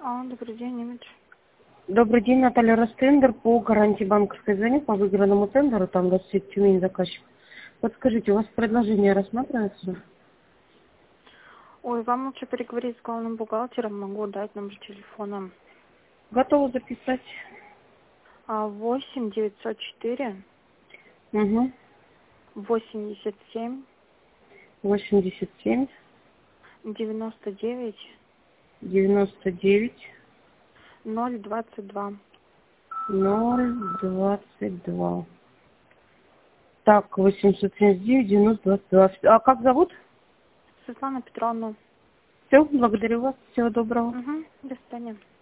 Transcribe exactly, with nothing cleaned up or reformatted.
А, добрый день, имидж. Добрый день, Наталья Ростендер по гарантии банковской звоню по выигранному тендеру, там гостит Тюмень заказчик. Подскажите, у вас предложение рассматривается? Ой, вам лучше переговорить с главным бухгалтером, могу дать номер телефона. Готова записать? А, восемь девятьсот четыре Угу. восемьдесят семь восемьдесят семь девяносто девять девяносто девять ноль двадцать два. ноль двадцать два. Так, восемьсот семьдесят девять девяносто двадцать два. А как зовут? Светлана Петровна. Все, благодарю вас. Всего доброго. Угу, до свидания.